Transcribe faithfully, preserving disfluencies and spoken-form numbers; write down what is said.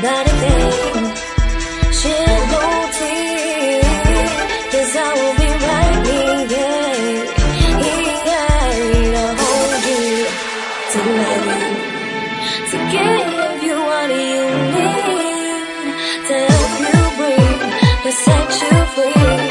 about a thing. Shed no tears, 'cause I will be right here, here to hold you, to love you, to give you what you need, to help you breathe, to set you free.